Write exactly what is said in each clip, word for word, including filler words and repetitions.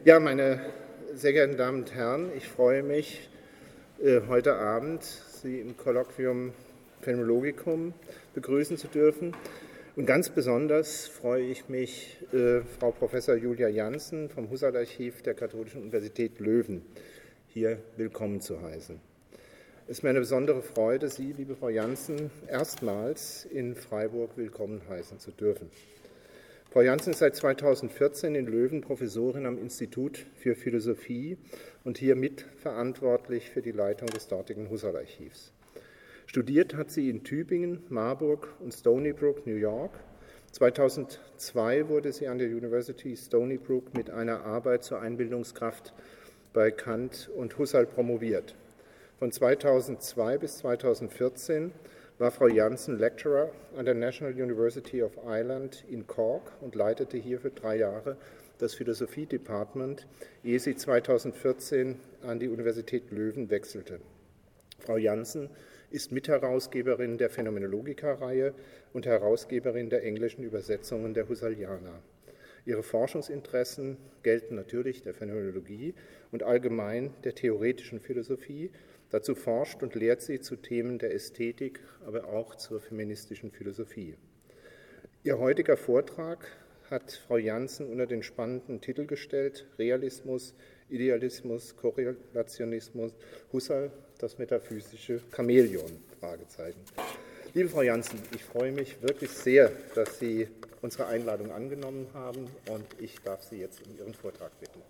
Ja, meine sehr geehrten Damen und Herren, ich freue mich, äh, heute Abend Sie im Kolloquium Phänomenologicum begrüßen zu dürfen. Und ganz besonders freue ich mich, äh, Frau Professor Julia Janssen vom Husserl-Archiv der Katholischen Universität Löwen hier willkommen zu heißen. Es ist mir eine besondere Freude, Sie, liebe Frau Janssen, erstmals in Freiburg willkommen heißen zu dürfen. Frau Janssen ist seit zweitausendvierzehn in Löwen Professorin am Institut für Philosophie und hier mitverantwortlich für die Leitung des dortigen Husserl-Archivs. Studiert hat sie in Tübingen, Marburg und Stony Brook, New York. zweitausendzwei wurde sie an der University Stony Brook mit einer Arbeit zur Einbildungskraft bei Kant und Husserl promoviert. Von zweitausendzwei bis zweitausendvierzehn war Frau Janssen Lecturer an der National University of Ireland in Cork und leitete hier für drei Jahre das Philosophie-Department, ehe sie zweitausendvierzehn an die Universität Löwen wechselte. Frau Janssen ist Mitherausgeberin der Phänomenologica-Reihe und Herausgeberin der englischen Übersetzungen der Husserliana. Ihre Forschungsinteressen gelten natürlich der Phänomenologie und allgemein der theoretischen Philosophie. Dazu forscht und lehrt sie zu Themen der Ästhetik, aber auch zur feministischen Philosophie. Ihr heutiger Vortrag hat Frau Janssen unter den spannenden Titel gestellt: Realismus, Idealismus, Korrelationismus, Husserl, das metaphysische Chamäleon? Fragezeichen. Liebe Frau Janssen, ich freue mich wirklich sehr, dass Sie unsere Einladung angenommen haben, und ich darf Sie jetzt um Ihren Vortrag bitten.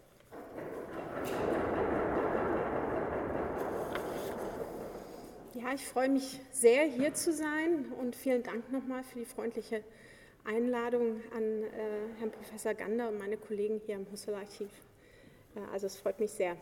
Ja, ich freue mich sehr, hier zu sein, und vielen Dank nochmal für die freundliche Einladung an äh, Herrn Professor Gander und meine Kollegen hier im Husserl-Archiv. Äh, also es freut mich sehr.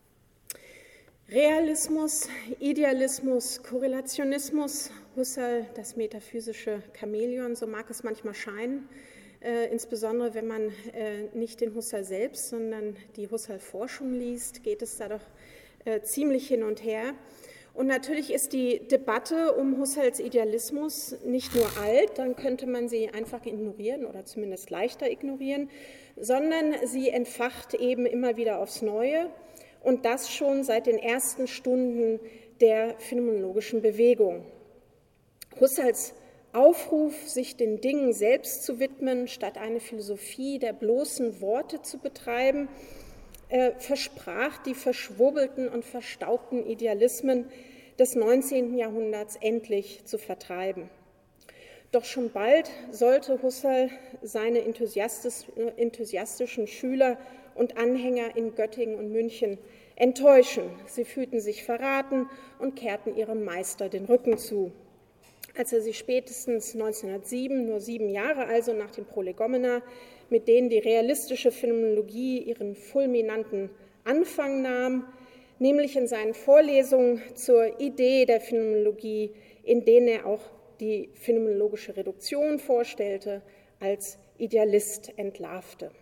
Realismus, Idealismus, Korrelationismus, Husserl, das metaphysische Chamäleon, so mag es manchmal scheinen, äh, insbesondere wenn man äh, nicht den Husserl selbst, sondern die Husserl-Forschung liest, geht es da doch äh, ziemlich hin und her. Und natürlich ist die Debatte um Husserls Idealismus nicht nur alt, dann könnte man sie einfach ignorieren oder zumindest leichter ignorieren, sondern sie entfacht eben immer wieder aufs Neue, und das schon seit den ersten Stunden der phänomenologischen Bewegung. Husserls Aufruf, sich den Dingen selbst zu widmen, statt eine Philosophie der bloßen Worte zu betreiben, äh, versprach, die verschwurbelten und verstaubten Idealismen des neunzehnten Jahrhunderts endlich zu vertreiben. Doch schon bald sollte Husserl seine enthusiastischen Schüler und Anhänger in Göttingen und München enttäuschen. Sie fühlten sich verraten und kehrten ihrem Meister den Rücken zu. Als er sie spätestens neunzehnhundertsieben, nur sieben Jahre also nach den Prolegomena, mit denen die realistische Phänomenologie ihren fulminanten Anfang nahm, nämlich in seinen Vorlesungen zur Idee der Phänomenologie, in denen er auch die phänomenologische Reduktion vorstellte, als Idealist entlarvte.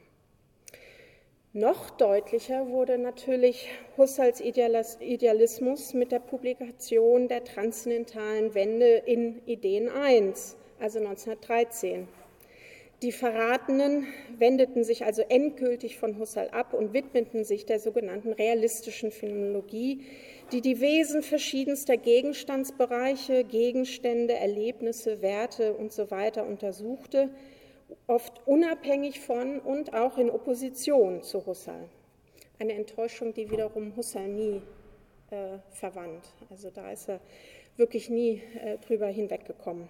Noch deutlicher wurde natürlich Husserls Idealismus mit der Publikation der transzendentalen Wende in Ideen eins, also neunzehnhundertdreizehn. Die Verratenen wendeten sich also endgültig von Husserl ab und widmeten sich der sogenannten realistischen Phänomenologie, die die Wesen verschiedenster Gegenstandsbereiche, Gegenstände, Erlebnisse, Werte usw. untersuchte, oft unabhängig von und auch in Opposition zu Husserl. Eine Enttäuschung, die wiederum Husserl nie äh, verwandt. Also da ist er wirklich nie äh, drüber hinweggekommen.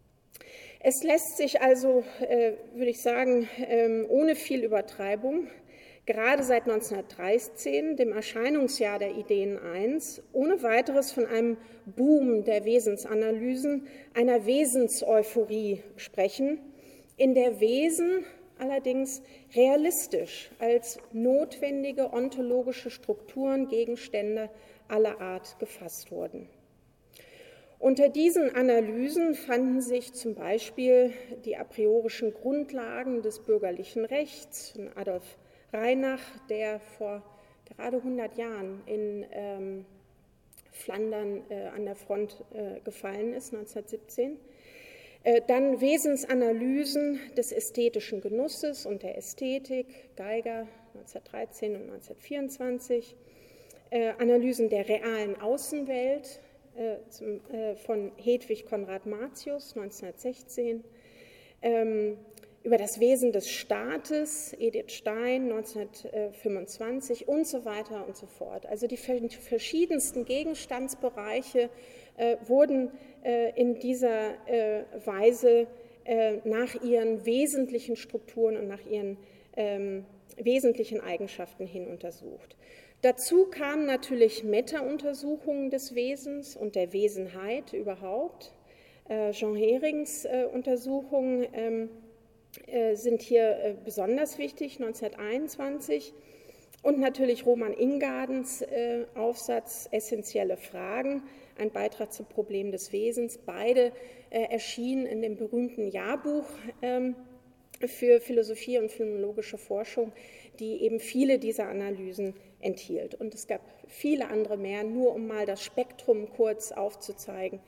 Es lässt sich also, äh, würde ich sagen, ähm, ohne viel Übertreibung, gerade seit neunzehnhundertdreizehn, dem Erscheinungsjahr der Ideen eins, ohne weiteres von einem Boom der Wesensanalysen, einer Wesenseuphorie sprechen, in der Wesen allerdings realistisch als notwendige ontologische Strukturen, Gegenstände aller Art gefasst wurden. Unter diesen Analysen fanden sich zum Beispiel die a priorischen Grundlagen des bürgerlichen Rechts von Adolf Reinach, der vor gerade hundert Jahren in ähm, Flandern äh, an der Front äh, gefallen ist, neunzehnhundertsiebzehn. Dann Wesensanalysen des ästhetischen Genusses und der Ästhetik, Geiger neunzehnhundertdreizehn und neunzehnhundertvierundzwanzig. Analysen der realen Außenwelt von Hedwig Konrad Martius neunzehnhundertsechzehn. Über das Wesen des Staates, Edith Stein, neunzehnhundertfünfundzwanzig und so weiter und so fort. Also die verschiedensten Gegenstandsbereiche äh, wurden äh, in dieser äh, Weise äh, nach ihren wesentlichen Strukturen und nach ihren ähm, wesentlichen Eigenschaften hin untersucht. Dazu kamen natürlich Meta-Untersuchungen des Wesens und der Wesenheit überhaupt. Äh, Jean Herings äh, Untersuchungen ähm, sind hier besonders wichtig, neunzehnhunderteinundzwanzig, und natürlich Roman Ingardens Aufsatz Essentielle Fragen, ein Beitrag zum Problem des Wesens. Beide erschienen in dem berühmten Jahrbuch für Philosophie und phänomenologische Forschung, die eben viele dieser Analysen enthielt. Und es gab viele andere mehr, nur um mal das Spektrum kurz aufzuzeigen,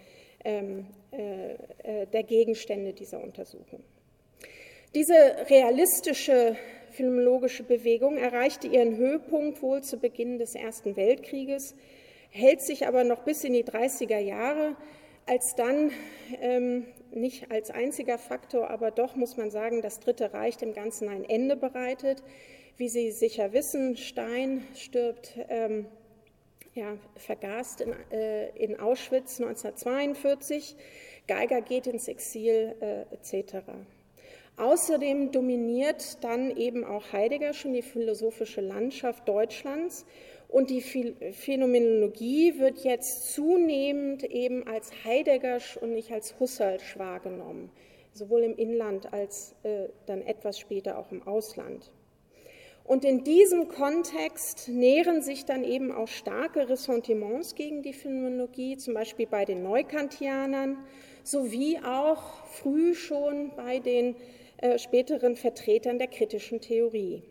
der Gegenstände dieser Untersuchung. Diese realistische phänomenologische Bewegung erreichte ihren Höhepunkt wohl zu Beginn des Ersten Weltkrieges, hält sich aber noch bis in die dreißiger Jahre, als dann, ähm, nicht als einziger Faktor, aber doch muss man sagen, das Dritte Reich dem Ganzen ein Ende bereitet. Wie Sie sicher wissen, Stein stirbt ähm, ja, vergast in, äh, in Auschwitz neunzehnhundertzweiundvierzig, Geiger geht ins Exil äh, et cetera. Außerdem dominiert dann eben auch Heidegger schon die philosophische Landschaft Deutschlands, und die Phänomenologie wird jetzt zunehmend eben als Heideggersch und nicht als Husserlsch wahrgenommen, sowohl im Inland als äh, dann etwas später auch im Ausland. Und in diesem Kontext nähren sich dann eben auch starke Ressentiments gegen die Phänomenologie, zum Beispiel bei den Neukantianern, sowie auch früh schon bei den äh, späteren Vertretern der kritischen Theorie.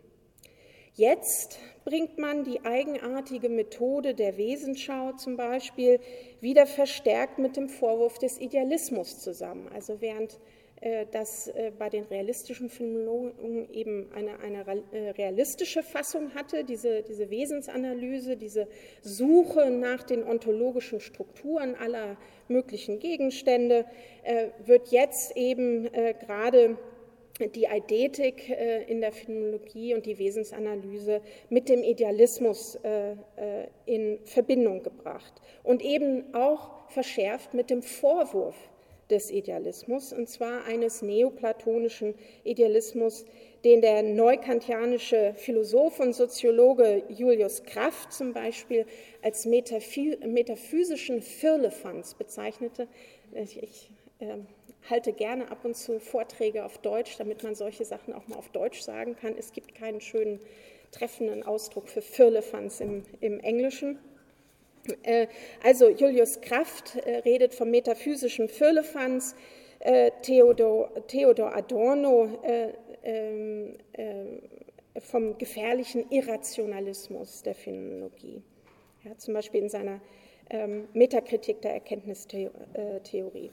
Jetzt bringt man die eigenartige Methode der Wesensschau zum Beispiel wieder verstärkt mit dem Vorwurf des Idealismus zusammen. Also während äh, das äh, bei den realistischen Phänomenologen eben eine, eine äh, realistische Fassung hatte, diese, diese Wesensanalyse, diese Suche nach den ontologischen Strukturen aller möglichen Gegenstände, äh, wird jetzt eben äh, gerade die Eidetik in der Phänomenologie und die Wesensanalyse mit dem Idealismus in Verbindung gebracht und eben auch verschärft mit dem Vorwurf des Idealismus, und zwar eines neoplatonischen Idealismus, den der neukantianische Philosoph und Soziologe Julius Kraft zum Beispiel als metaphysischen Firlefanz bezeichnete. Ich, ich äh, halte gerne ab und zu Vorträge auf Deutsch, damit man solche Sachen auch mal auf Deutsch sagen kann. Es gibt keinen schönen, treffenden Ausdruck für Firlefanz im, im Englischen. Äh, also Julius Kraft äh, redet vom metaphysischen Firlefanz, äh, Theodor, Theodor Adorno äh, äh, äh, vom gefährlichen Irrationalismus der Phänomenologie. Ja, zum Beispiel in seiner äh, Metakritik der Erkenntnistheorie.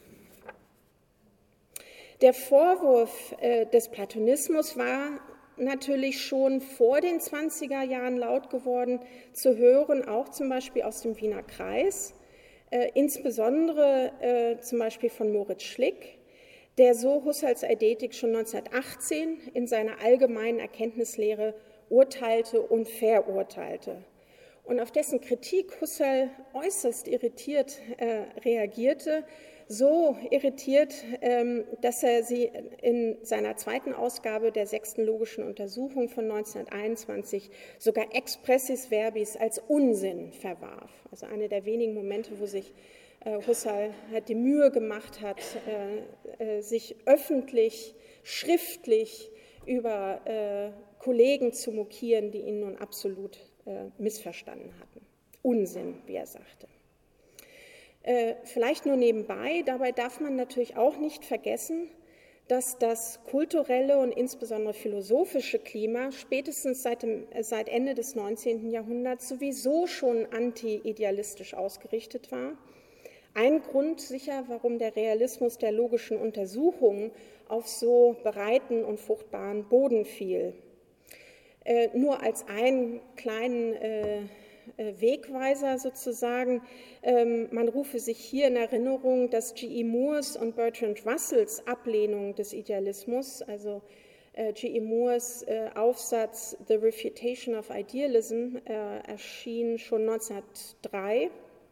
Der Vorwurf äh, des Platonismus war natürlich schon vor den zwanziger Jahren laut geworden, zu hören, auch zum Beispiel aus dem Wiener Kreis, äh, insbesondere äh, zum Beispiel von Moritz Schlick, der so Husserls Eidetik schon neunzehnhundertachtzehn in seiner allgemeinen Erkenntnislehre urteilte und verurteilte. Und auf dessen Kritik Husserl äußerst irritiert äh, reagierte, so irritiert, ähm, dass er sie in seiner zweiten Ausgabe der sechsten logischen Untersuchung von neunzehnhunderteinundzwanzig sogar expressis verbis als Unsinn verwarf. Also eine der wenigen Momente, wo sich äh, Husserl halt die Mühe gemacht hat, äh, äh, sich öffentlich, schriftlich über äh, Kollegen zu mokieren, die ihn nun absolut äh, missverstanden hatten. Unsinn, wie er sagte. Vielleicht nur nebenbei, dabei darf man natürlich auch nicht vergessen, dass das kulturelle und insbesondere philosophische Klima spätestens seit, dem, seit Ende des neunzehnten Jahrhunderts sowieso schon anti-idealistisch ausgerichtet war. ein Grund sicher, warum der Realismus der logischen Untersuchung auf so breiten und fruchtbaren Boden fiel. Äh, nur als einen kleinen äh, Wegweiser sozusagen. Ähm, man rufe sich hier in Erinnerung, dass G E Moores und Bertrand Russells Ablehnung des Idealismus, also äh, G E Moores äh, Aufsatz The Refutation of Idealism, äh, erschien schon neunzehnhundertdrei,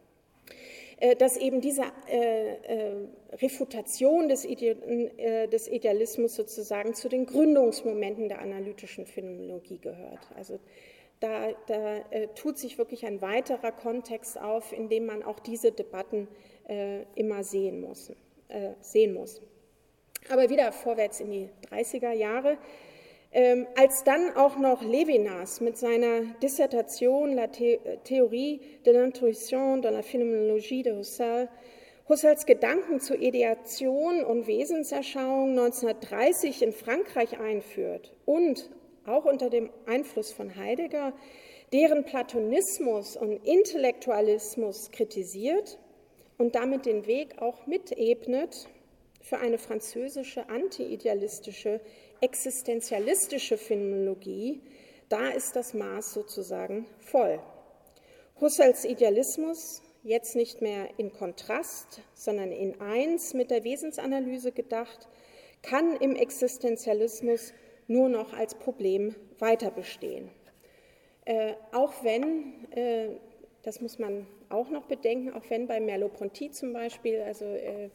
äh, dass eben diese äh, äh, Refutation des, Ide äh, des Idealismus sozusagen zu den Gründungsmomenten der analytischen Phänomenologie gehört. Also Da, da äh, tut sich wirklich ein weiterer Kontext auf, in dem man auch diese Debatten äh, immer sehen muss, äh, sehen muss. Aber wieder vorwärts in die dreißiger Jahre, ähm, als dann auch noch Levinas mit seiner Dissertation La Théorie de l'intuition dans la phénoménologie de Husserl Husserls Gedanken zur Ideation und Wesenserschauung neunzehnhundertdreißig in Frankreich einführt und auch unter dem Einfluss von Heidegger, deren Platonismus und Intellektualismus kritisiert und damit den Weg auch mitebnet für eine französische anti-idealistische, existenzialistische Phänomenologie, da ist das Maß sozusagen voll. Husserls Idealismus, jetzt nicht mehr in Kontrast, sondern in eins mit der Wesensanalyse gedacht, kann im Existenzialismus nur noch als Problem weiter bestehen. Äh, auch wenn, äh, das muss man auch noch bedenken, auch wenn bei Merleau-Ponty zum Beispiel, also äh,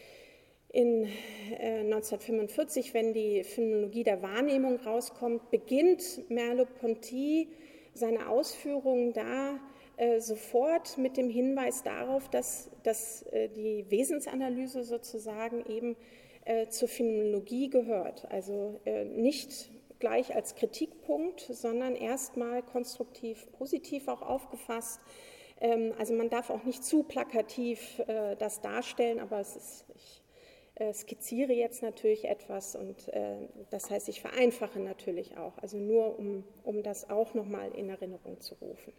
in äh, neunzehnhundertfünfundvierzig, wenn die Phänomenologie der Wahrnehmung rauskommt, beginnt Merleau-Ponty seine Ausführungen da äh, sofort mit dem Hinweis darauf, dass, dass äh, die Wesensanalyse sozusagen eben zur Phänomenologie gehört, also nicht gleich als Kritikpunkt, sondern erstmal konstruktiv, positiv auch aufgefasst. Also man darf auch nicht zu plakativ das darstellen, aber es ist, ich skizziere jetzt natürlich etwas und das heißt, ich vereinfache natürlich auch, also nur um, um das auch nochmal in Erinnerung zu rufen.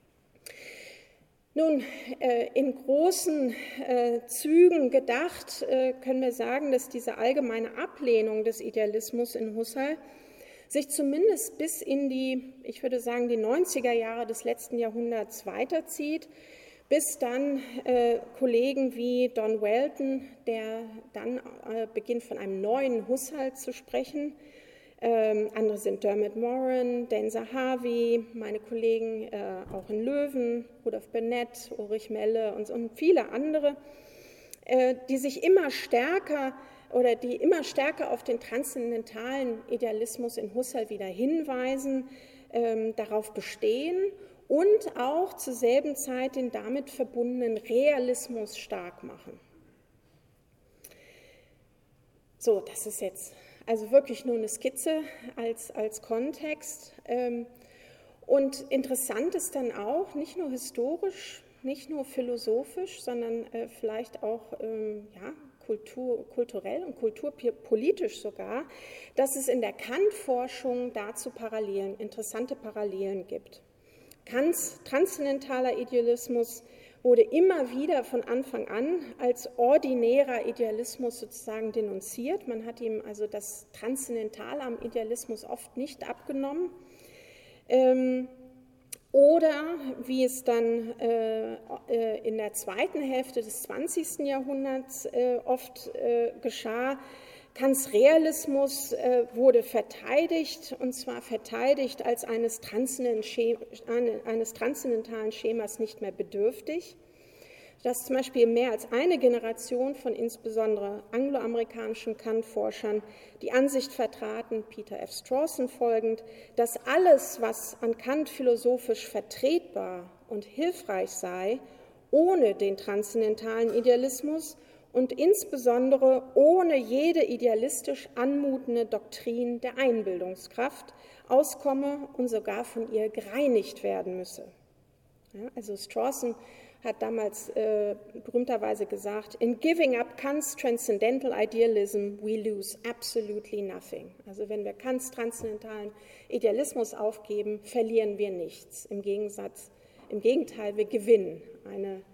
Nun, in großen Zügen gedacht, können wir sagen, dass diese allgemeine Ablehnung des Idealismus in Husserl sich zumindest bis in die, ich würde sagen, die neunziger Jahre des letzten Jahrhunderts weiterzieht, bis dann Kollegen wie Don Welton, der dann beginnt, von einem neuen Husserl zu sprechen. Ähm, andere sind Dermot Moran, Dan Zahavi, meine Kollegen äh, auch in Löwen, Rudolf Bennett, Ulrich Melle und, und viele andere, äh, die sich immer stärker oder die immer stärker auf den transzendentalen Idealismus in Husserl wieder hinweisen, äh, darauf bestehen und auch zur selben Zeit den damit verbundenen Realismus stark machen. So, das ist jetzt also wirklich nur eine Skizze als, als Kontext. Und interessant ist dann auch, nicht nur historisch, nicht nur philosophisch, sondern vielleicht auch ja, Kultur, kulturell und kulturpolitisch sogar, dass es in der Kant-Forschung dazu Parallelen, interessante Parallelen gibt. Kants transzendentaler Idealismus wurde immer wieder von Anfang an als ordinärer Idealismus sozusagen denunziert. Man hat ihm also das Transzendentale am Idealismus oft nicht abgenommen. Ähm, oder, wie es dann äh, äh, in der zweiten Hälfte des zwanzigsten Jahrhunderts äh, oft äh, geschah, Kants Realismus äh, wurde verteidigt, und zwar verteidigt als eines, eines transzendentalen Schemas nicht mehr bedürftig, dass zum Beispiel mehr als eine Generation von insbesondere angloamerikanischen Kant-Forschern die Ansicht vertraten, Peter F. Strawson folgend, dass alles, was an Kant philosophisch vertretbar und hilfreich sei, ohne den transzendentalen Idealismus und insbesondere ohne jede idealistisch anmutende Doktrin der Einbildungskraft auskomme und sogar von ihr gereinigt werden müsse. Ja, also Strawson hat damals äh, berühmterweise gesagt, in giving up Kant's transcendental idealism, we lose absolutely nothing. Also wenn wir Kants transzendentalen Idealismus aufgeben, verlieren wir nichts. Im Gegensatz, im Gegenteil, wir gewinnen eine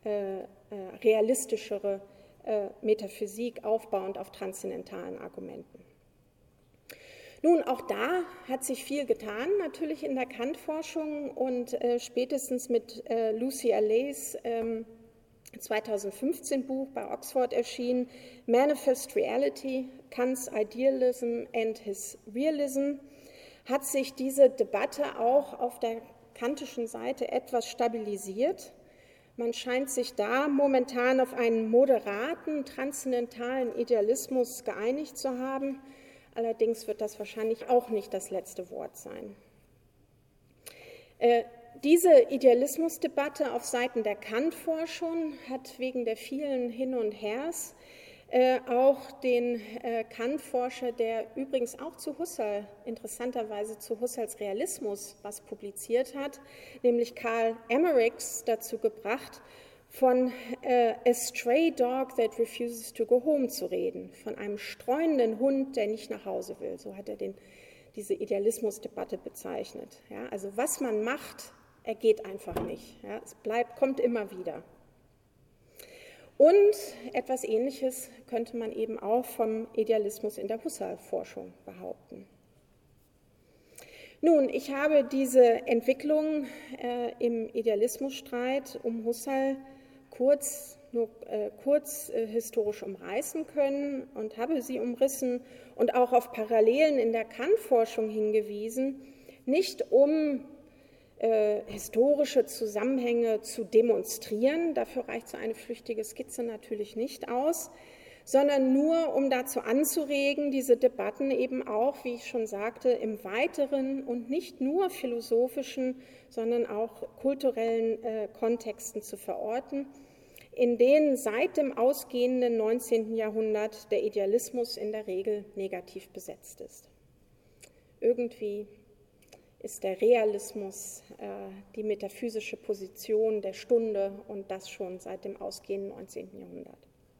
äh, äh, realistischere äh, Metaphysik aufbauend auf transzendentalen Argumenten. Nun, auch da hat sich viel getan, natürlich in der Kant-Forschung, und äh, spätestens mit äh, Lucy Allays ähm, zweitausendfünfzehn Buch bei Oxford erschienen, Manifest Reality, Kant's Idealism and His Realism, hat sich diese Debatte auch auf der kantischen Seite etwas stabilisiert. Man scheint sich da momentan auf einen moderaten, transzendentalen Idealismus geeinigt zu haben. Allerdings wird das wahrscheinlich auch nicht das letzte Wort sein. Äh, diese Idealismusdebatte auf Seiten der Kant-Forschung hat wegen der vielen Hin und Hers äh, auch den äh, Kant-Forscher, der übrigens auch zu Husserl, interessanterweise zu Husserls Realismus was publiziert hat, nämlich Karl Emmerichs, dazu gebracht, von äh, a stray dog that refuses to go home zu reden, von einem streunenden Hund, der nicht nach Hause will. So hat er den, diese Idealismusdebatte bezeichnet. Ja, also was man macht, er geht einfach nicht. Ja, es bleibt, kommt immer wieder. Und etwas Ähnliches könnte man eben auch vom Idealismus in der Husserl-Forschung behaupten. Nun, ich habe diese Entwicklung äh, im Idealismusstreit um Husserl kurz, nur, äh, kurz äh, historisch umreißen können und habe sie umrissen und auch auf Parallelen in der Kant-Forschung hingewiesen, nicht um äh, historische Zusammenhänge zu demonstrieren, dafür reicht so eine flüchtige Skizze natürlich nicht aus, sondern nur um dazu anzuregen, diese Debatten eben auch, wie ich schon sagte, im weiteren und nicht nur philosophischen, sondern auch kulturellen äh, Kontexten zu verorten, in denen seit dem ausgehenden neunzehnten Jahrhundert der Idealismus in der Regel negativ besetzt ist. Irgendwie ist der Realismus äh, die metaphysische Position der Stunde, und das schon seit dem ausgehenden neunzehnten Jahrhundert.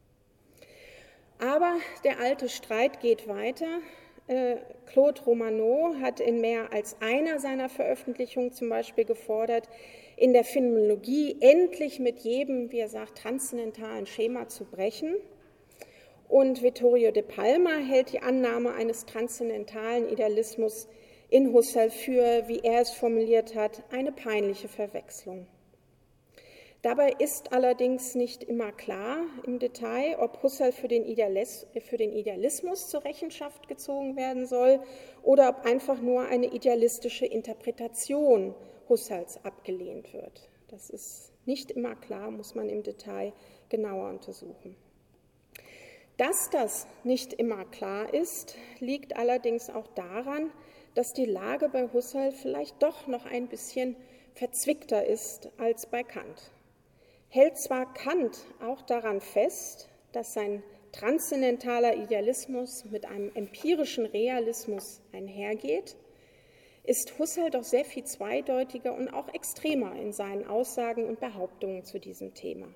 Aber der alte Streit geht weiter. Äh, Claude Romano hat in mehr als einer seiner Veröffentlichungen zum Beispiel gefordert, in der Phänomenologie endlich mit jedem, wie er sagt, transzendentalen Schema zu brechen. Und Vittorio de Palma hält die Annahme eines transzendentalen Idealismus in Husserl für, wie er es formuliert hat, eine peinliche Verwechslung. Dabei ist allerdings nicht immer klar im Detail, ob Husserl für den, Idealis- für den Idealismus zur Rechenschaft gezogen werden soll oder ob einfach nur eine idealistische Interpretation Husserls abgelehnt wird. Das ist nicht immer klar, muss man im Detail genauer untersuchen. Dass das nicht immer klar ist, liegt allerdings auch daran, dass die Lage bei Husserl vielleicht doch noch ein bisschen verzwickter ist als bei Kant. Hält zwar Kant auch daran fest, dass sein transzendentaler Idealismus mit einem empirischen Realismus einhergeht, ist Husserl doch sehr viel zweideutiger und auch extremer in seinen Aussagen und Behauptungen zu diesem Thema.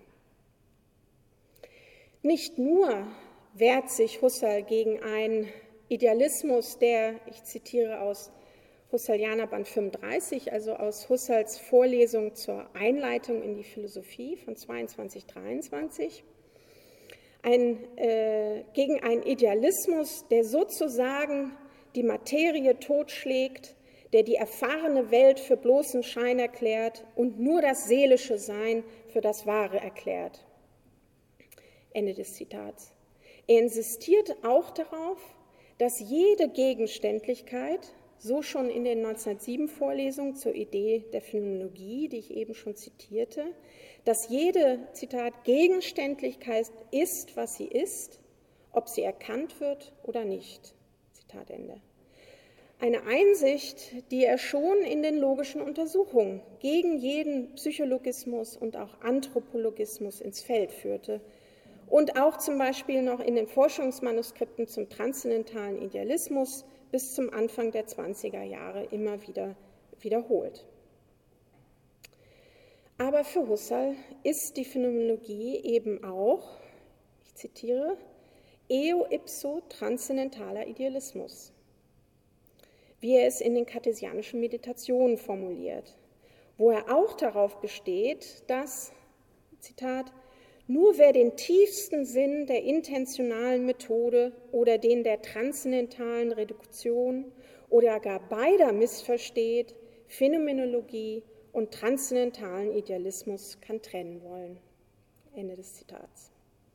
Nicht nur wehrt sich Husserl gegen einen Idealismus, der, ich zitiere aus Husserlianer Band fünfunddreißig, also aus Husserls Vorlesung zur Einleitung in die Philosophie von zweiundzwanzig dreiundzwanzig, ein, äh, gegen einen Idealismus, der sozusagen die Materie totschlägt, der die erfahrene Welt für bloßen Schein erklärt und nur das seelische Sein für das Wahre erklärt. Ende des Zitats. Er insistiert auch darauf, dass jede Gegenständlichkeit, so schon in den neunzehnhundertsieben Vorlesungen zur Idee der Phänomenologie, die ich eben schon zitierte, dass jede, Zitat, Gegenständlichkeit ist, was sie ist, ob sie erkannt wird oder nicht. Zitat Ende. Eine Einsicht, die er schon in den logischen Untersuchungen gegen jeden Psychologismus und auch Anthropologismus ins Feld führte und auch zum Beispiel noch in den Forschungsmanuskripten zum transzendentalen Idealismus bis zum Anfang der zwanziger Jahre immer wieder wiederholt. Aber für Husserl ist die Phänomenologie eben auch, ich zitiere, eo ipso transzendentaler Idealismus, wie er es in den kartesianischen Meditationen formuliert, wo er auch darauf besteht, dass Zitat, nur wer den tiefsten Sinn der intentionalen Methode oder den der transzendentalen Reduktion oder gar beider missversteht, Phänomenologie und transzendentalen Idealismus kann trennen wollen. Ende des Zitats.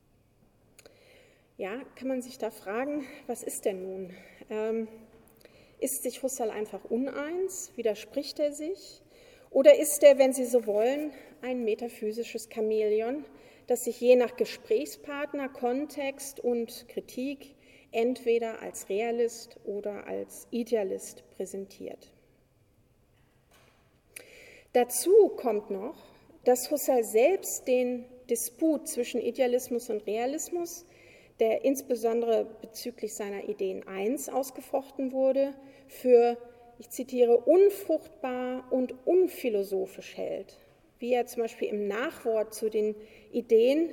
Ja, kann man sich da fragen, was ist denn nun? Ähm, ist sich Husserl einfach uneins? Widerspricht er sich? Oder ist er, wenn Sie so wollen, ein metaphysisches Chamäleon, das sich je nach Gesprächspartner, Kontext und Kritik entweder als Realist oder als Idealist präsentiert? Dazu kommt noch, dass Husserl selbst den Disput zwischen Idealismus und Realismus, der insbesondere bezüglich seiner Ideen eins ausgefochten wurde, für, ich zitiere, unfruchtbar und unphilosophisch hält, wie er zum Beispiel im Nachwort zu den Ideen,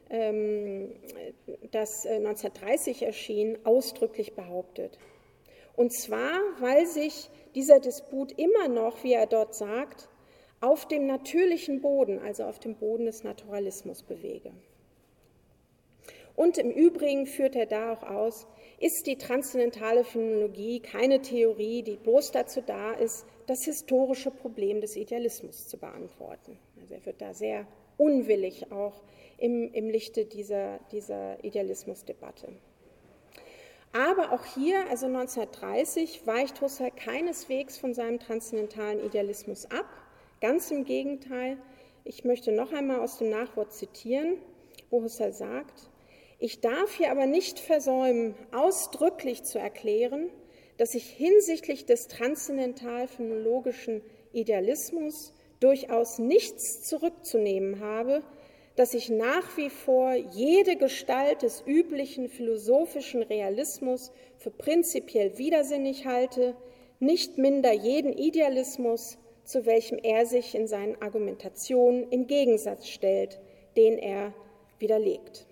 das neunzehnhundertdreißig erschien, ausdrücklich behauptet. Und zwar, weil sich dieser Disput immer noch, wie er dort sagt, auf dem natürlichen Boden, also auf dem Boden des Naturalismus bewege. Und im Übrigen führt er da auch aus, ist die transzendentale Phänomenologie keine Theorie, die bloß dazu da ist, das historische Problem des Idealismus zu beantworten. Also er wird da sehr unwillig auch im, im Lichte dieser, dieser Idealismusdebatte. Aber auch hier, also neunzehnhundertdreißig, weicht Husserl keineswegs von seinem transzendentalen Idealismus ab. Ganz im Gegenteil, ich möchte noch einmal aus dem Nachwort zitieren, wo Husserl sagt, ich darf hier aber nicht versäumen, ausdrücklich zu erklären, dass ich hinsichtlich des transzendental-phänomenologischen Idealismus durchaus nichts zurückzunehmen habe, dass ich nach wie vor jede Gestalt des üblichen philosophischen Realismus für prinzipiell widersinnig halte, nicht minder jeden Idealismus, zu welchem er sich in seinen Argumentationen in Gegensatz stellt, den er widerlegt.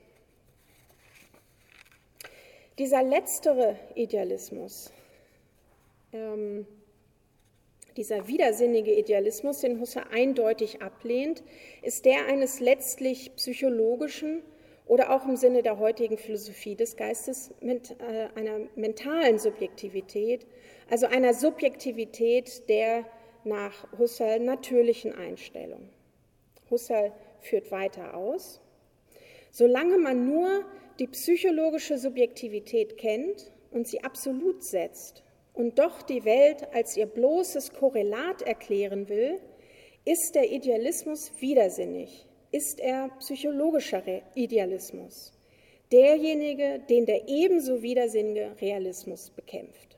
Dieser letztere Idealismus, ähm, dieser widersinnige Idealismus, den Husserl eindeutig ablehnt, ist der eines letztlich psychologischen oder auch im Sinne der heutigen Philosophie des Geistes mit äh, einer mentalen Subjektivität, also einer Subjektivität der nach Husserl natürlichen Einstellung. Husserl führt weiter aus, solange man nur die psychologische Subjektivität kennt und sie absolut setzt und doch die Welt als ihr bloßes Korrelat erklären will, ist der Idealismus widersinnig, ist er psychologischer Idealismus, derjenige, den der ebenso widersinnige Realismus bekämpft.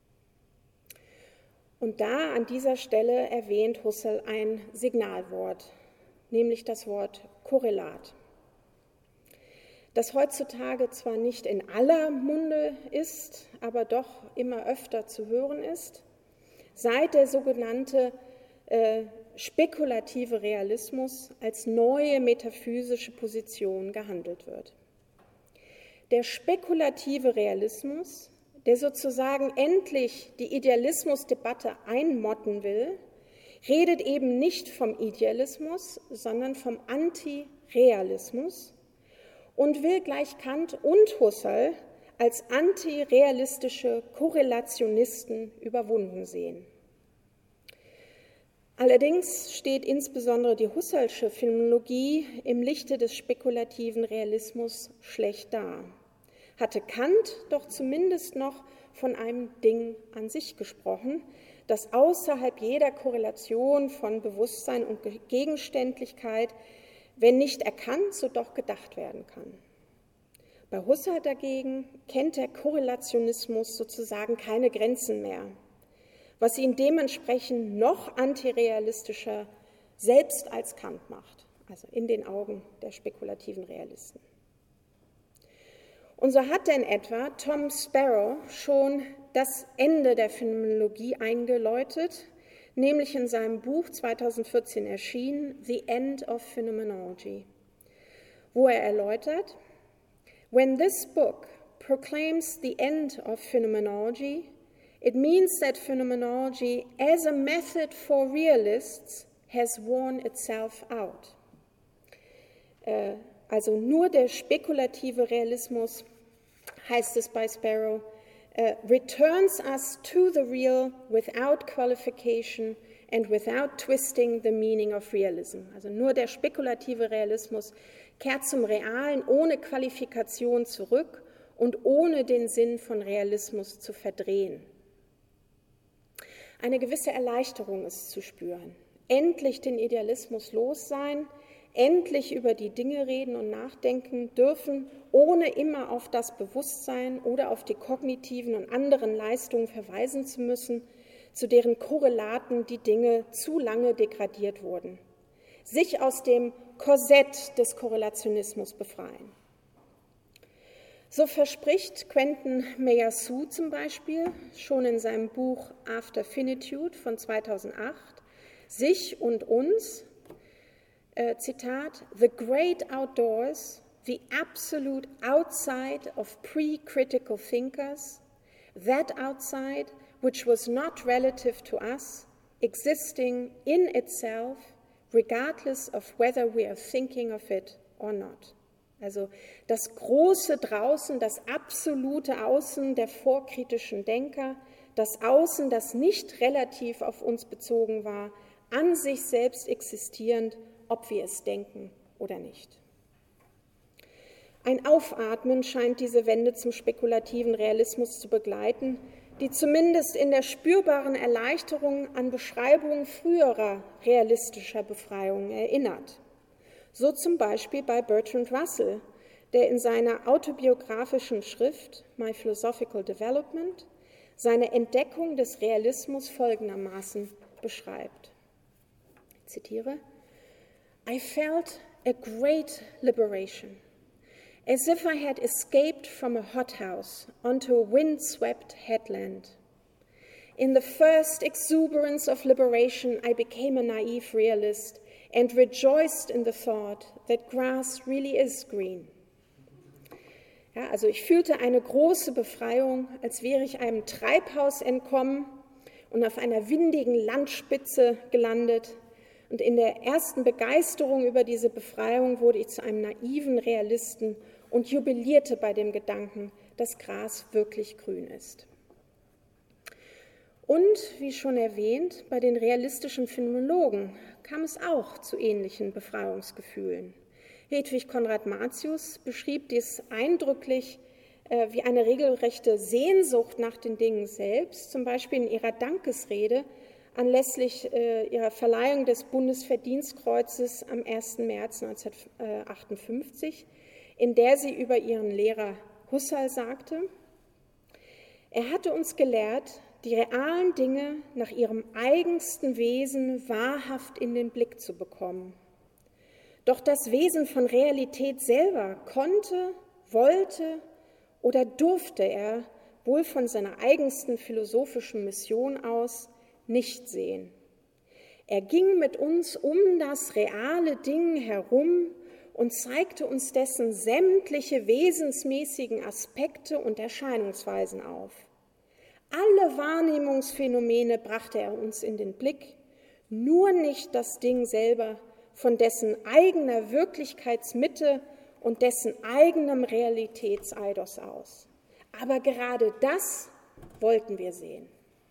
Und da an dieser Stelle erwähnt Husserl ein Signalwort, nämlich das Wort Korrelat, das heutzutage zwar nicht in aller Munde ist, aber doch immer öfter zu hören ist, seit der sogenannte äh, spekulative Realismus als neue metaphysische Position gehandelt wird. Der spekulative Realismus, der sozusagen endlich die Idealismusdebatte einmotten will, redet eben nicht vom Idealismus, sondern vom Antirealismus und will gleich Kant und Husserl als antirealistische Korrelationisten überwunden sehen. Allerdings steht insbesondere die Husserlsche Phänomenologie im Lichte des spekulativen Realismus schlecht da. Hatte Kant doch zumindest noch von einem Ding an sich gesprochen, das außerhalb jeder Korrelation von Bewusstsein und Gegenständlichkeit, wenn nicht erkannt, so doch gedacht werden kann. Bei Husserl dagegen kennt der Korrelationismus sozusagen keine Grenzen mehr, was ihn dementsprechend noch antirealistischer selbst als Kant macht, also in den Augen der spekulativen Realisten. Und so hat denn etwa Tom Sparrow schon das Ende der Phänomenologie eingeläutet, nämlich in seinem Buch zweitausendvierzehn erschienen, The End of Phenomenology, wo er erläutert, when this book proclaims the end of phenomenology, it means that phenomenology as a method for realists has worn itself out. Äh, also nur der spekulative Realismus, heißt es bei Sparrow, uh, returns us to the real without qualification and without twisting the meaning of realism. Also nur der spekulative Realismus kehrt zum Realen ohne Qualifikation zurück und ohne den Sinn von Realismus zu verdrehen. Eine gewisse Erleichterung ist zu spüren. Endlich den Idealismus los sein, endlich über die Dinge reden und nachdenken dürfen, ohne immer auf das Bewusstsein oder auf die kognitiven und anderen Leistungen verweisen zu müssen, zu deren Korrelaten die Dinge zu lange degradiert wurden. Sich aus dem Korsett des Korrelationismus befreien. So verspricht Quentin Meillassoux zum Beispiel schon in seinem Buch After Finitude von zweitausendacht sich und uns, äh, Zitat, the great outdoors, the absolute outside of pre-critical thinkers, that outside which was not relative to us, existing in itself, regardless of whether we are thinking of it or not. Also das große Draußen, das absolute Außen der vorkritischen Denker, das Außen, das nicht relativ auf uns bezogen war, an sich selbst existierend, ob wir es denken oder nicht. Ein Aufatmen scheint diese Wende zum spekulativen Realismus zu begleiten, die zumindest in der spürbaren Erleichterung an Beschreibungen früherer realistischer Befreiungen erinnert. So zum Beispiel bei Bertrand Russell, der in seiner autobiografischen Schrift My Philosophical Development seine Entdeckung des Realismus folgendermaßen beschreibt. Ich zitiere: I felt a great liberation, as if I had escaped from a hothouse onto a windswept headland. In the first exuberance of liberation, I became a naive realist and rejoiced in the thought that grass really is green. Ja, also ich fühlte eine große Befreiung, als wäre ich einem Treibhaus entkommen und auf einer windigen Landspitze gelandet. Und in der ersten Begeisterung über diese Befreiung wurde ich zu einem naiven Realisten und jubilierte bei dem Gedanken, dass Gras wirklich grün ist. Und, wie schon erwähnt, bei den realistischen Phänomenologen kam es auch zu ähnlichen Befreiungsgefühlen. Hedwig Konrad-Martius beschrieb dies eindrücklich äh, wie eine regelrechte Sehnsucht nach den Dingen selbst, zum Beispiel in ihrer Dankesrede anlässlich äh, ihrer Verleihung des Bundesverdienstkreuzes am ersten März neunzehnhundertachtundfünfzig, in der sie über ihren Lehrer Husserl sagte: Er hatte uns gelehrt, die realen Dinge nach ihrem eigensten Wesen wahrhaft in den Blick zu bekommen. Doch das Wesen von Realität selber konnte, wollte oder durfte er wohl von seiner eigensten philosophischen Mission aus nicht sehen. Er ging mit uns um das reale Ding herum und zeigte uns dessen sämtliche wesensmäßigen Aspekte und Erscheinungsweisen auf. Alle Wahrnehmungsphänomene brachte er uns in den Blick, nur nicht das Ding selber, von dessen eigener Wirklichkeitsmitte und dessen eigenem Realitätseidos aus. Aber gerade das wollten wir sehen.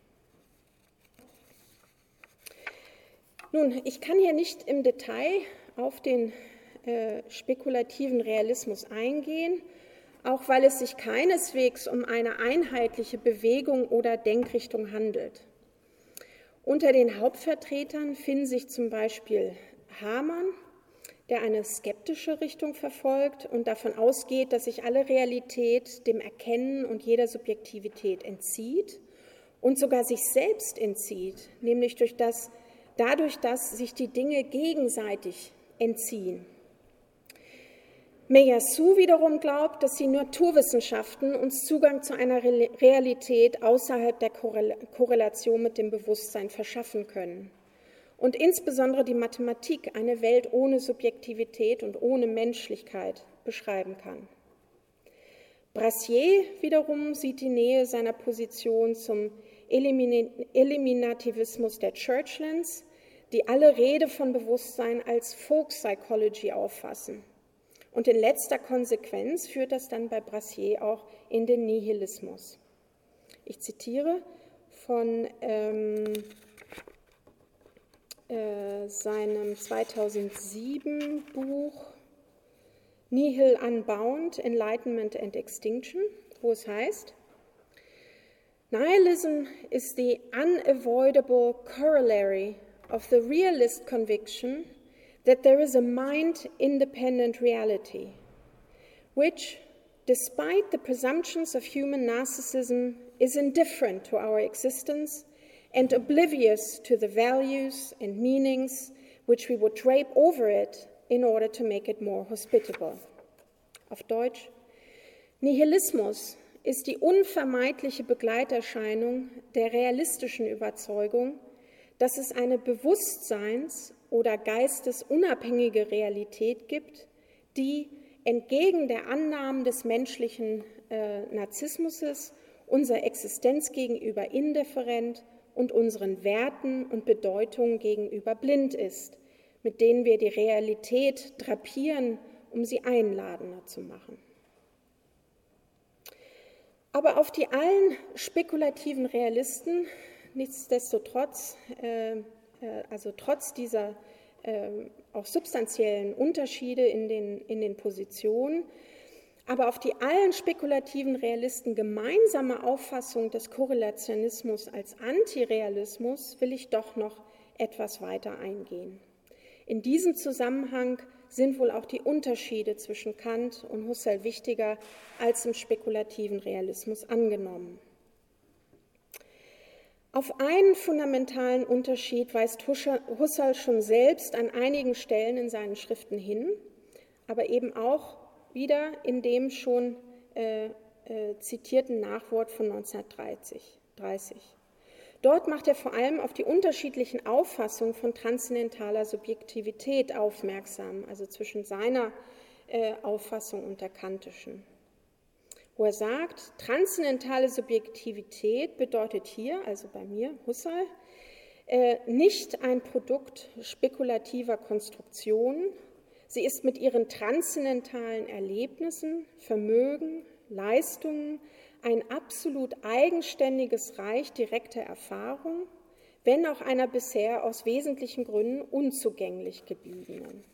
Nun, ich kann hier nicht im Detail auf den äh, spekulativen Realismus eingehen, auch weil es sich keineswegs um eine einheitliche Bewegung oder Denkrichtung handelt. Unter den Hauptvertretern finden sich zum Beispiel Hamann, der eine skeptische Richtung verfolgt und davon ausgeht, dass sich alle Realität dem Erkennen und jeder Subjektivität entzieht und sogar sich selbst entzieht, nämlich durch das, dadurch, dass sich die Dinge gegenseitig entziehen. Meillassoux wiederum glaubt, dass die Naturwissenschaften uns Zugang zu einer Realität außerhalb der Korrelation mit dem Bewusstsein verschaffen können und insbesondere die Mathematik eine Welt ohne Subjektivität und ohne Menschlichkeit beschreiben kann. Brassier wiederum sieht die Nähe seiner Position zum Eliminativismus der Churchlands, die alle Rede von Bewusstsein als Folk Psychology auffassen. Und in letzter Konsequenz führt das dann bei Brassier auch in den Nihilismus. Ich zitiere von ähm, äh, seinem zweitausendsieben Buch Nihil Unbound, Enlightenment and Extinction, wo es heißt, Nihilism is the unavoidable corollary of the realist conviction that there is a mind-independent reality, which, despite the presumptions of human narcissism, is indifferent to our existence and oblivious to the values and meanings which we would drape over it in order to make it more hospitable. Auf Deutsch, Nihilismus ist die unvermeidliche Begleiterscheinung der realistischen Überzeugung, dass es eine Bewusstseins- oder geistesunabhängige Realität gibt, die entgegen der Annahmen des menschlichen äh, Narzissmuses unserer Existenz gegenüber indifferent und unseren Werten und Bedeutungen gegenüber blind ist, mit denen wir die Realität drapieren, um sie einladender zu machen. Aber auf die allen spekulativen Realisten, nichtsdestotrotz, äh, äh, also trotz dieser äh, auch substanziellen Unterschiede in den, in den Positionen, aber auf die allen spekulativen Realisten gemeinsame Auffassung des Korrelationismus als Antirealismus will ich doch noch etwas weiter eingehen. In diesem Zusammenhang sind wohl auch die Unterschiede zwischen Kant und Husserl wichtiger als im spekulativen Realismus angenommen. Auf einen fundamentalen Unterschied weist Husserl schon selbst an einigen Stellen in seinen Schriften hin, aber eben auch wieder in dem schon äh, äh, zitierten Nachwort von neunzehnhundertdreißig. Dort macht er vor allem auf die unterschiedlichen Auffassungen von transzendentaler Subjektivität aufmerksam, also zwischen seiner äh, Auffassung und der kantischen. Wo er sagt, transzendentale Subjektivität bedeutet hier, also bei mir, Husserl, äh, nicht ein Produkt spekulativer Konstruktionen. Sie ist mit ihren transzendentalen Erlebnissen, Vermögen, Leistungen ein absolut eigenständiges Reich direkter Erfahrung, wenn auch einer bisher aus wesentlichen Gründen unzugänglich gebliebenen.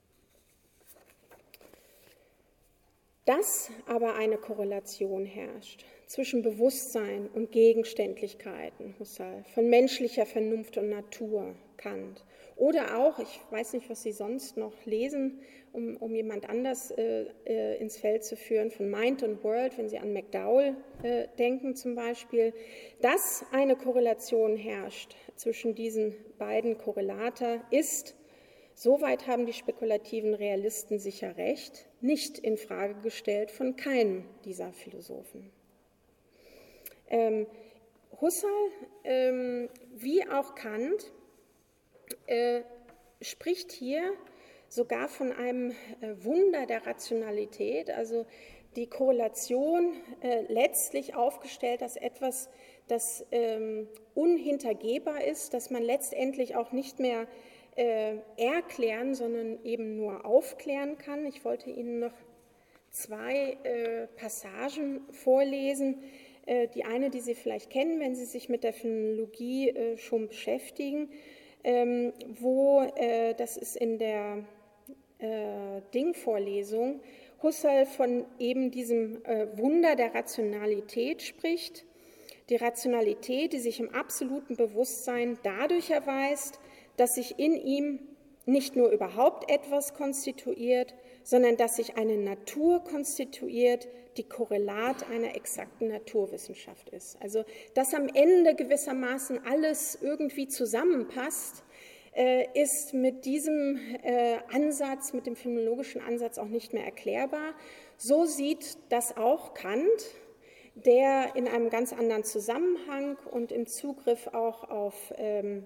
Dass aber eine Korrelation herrscht zwischen Bewusstsein und Gegenständlichkeiten, Husserl, von menschlicher Vernunft und Natur, Kant, oder auch, ich weiß nicht, was Sie sonst noch lesen, um, um jemand anders äh, äh, ins Feld zu führen, von Mind and World, wenn Sie an McDowell äh, denken zum Beispiel, dass eine Korrelation herrscht zwischen diesen beiden Korrelata ist, soweit haben die spekulativen Realisten sicher recht, nicht in Frage gestellt von keinem dieser Philosophen. Ähm, Husserl, ähm, wie auch Kant, äh, spricht hier sogar von einem äh, Wunder der Rationalität, also die Korrelation äh, letztlich aufgestellt als etwas, das ähm, unhintergehbar ist, das man letztendlich auch nicht mehr äh, erklären, sondern eben nur aufklären kann. Ich wollte Ihnen noch zwei äh, Passagen vorlesen. Äh, die eine, die Sie vielleicht kennen, wenn Sie sich mit der Phänomenologie äh, schon beschäftigen, ähm, wo, äh, das ist in der äh, Ding-Vorlesung, Husserl von eben diesem äh, Wunder der Rationalität spricht. Die Rationalität, die sich im absoluten Bewusstsein dadurch erweist, dass sich in ihm nicht nur überhaupt etwas konstituiert, sondern dass sich eine Natur konstituiert, die Korrelat einer exakten Naturwissenschaft ist. Also dass am Ende gewissermaßen alles irgendwie zusammenpasst, äh, ist mit diesem äh, Ansatz, mit dem phänomenologischen Ansatz auch nicht mehr erklärbar. So sieht das auch Kant, der in einem ganz anderen Zusammenhang und im Zugriff auch auf ähm,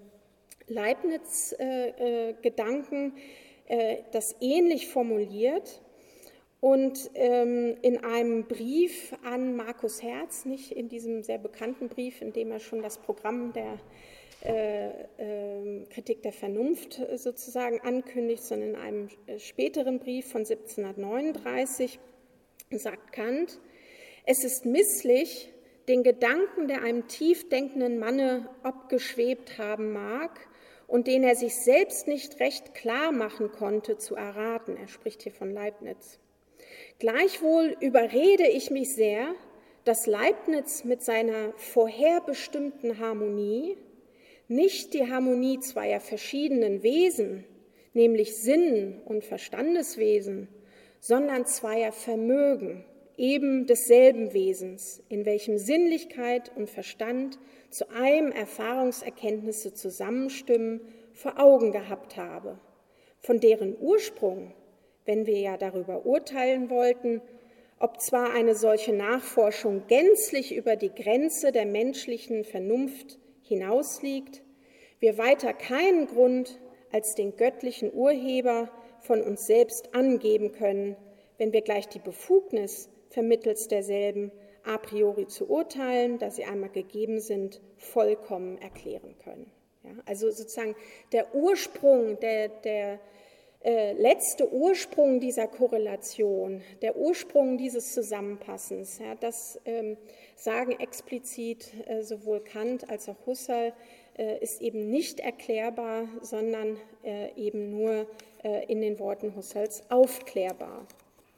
Leibniz-Gedanken äh, äh, das ähnlich formuliert und ähm, in einem Brief an Markus Herz, nicht in diesem sehr bekannten Brief, in dem er schon das Programm der äh, äh, Kritik der Vernunft sozusagen ankündigt, sondern in einem späteren Brief von siebzehnhundertneununddreißig sagt Kant: Es ist misslich, den Gedanken, der einem tief denkenden Manne abgeschwebt haben mag und den er sich selbst nicht recht klar machen konnte, zu erraten. Er spricht hier von Leibniz. Gleichwohl überrede ich mich sehr, dass Leibniz mit seiner vorherbestimmten Harmonie nicht die Harmonie zweier verschiedenen Wesen, nämlich Sinn- und Verstandeswesen, sondern zweier Vermögen, eben desselben Wesens, in welchem Sinnlichkeit und Verstand zu einem Erfahrungserkenntnisse zusammenstimmen, vor Augen gehabt habe, von deren Ursprung, wenn wir ja darüber urteilen wollten, ob zwar eine solche Nachforschung gänzlich über die Grenze der menschlichen Vernunft hinausliegt, wir weiter keinen Grund als den göttlichen Urheber von uns selbst angeben können, wenn wir gleich die Befugnis vermittels derselben a priori zu urteilen, da sie einmal gegeben sind, vollkommen erklären können. Ja, also sozusagen der Ursprung, der, der äh, letzte Ursprung dieser Korrelation, der Ursprung dieses Zusammenpassens, ja, das ähm, sagen explizit äh, sowohl Kant als auch Husserl, äh, ist eben nicht erklärbar, sondern äh, eben nur äh, in den Worten Husserls aufklärbar.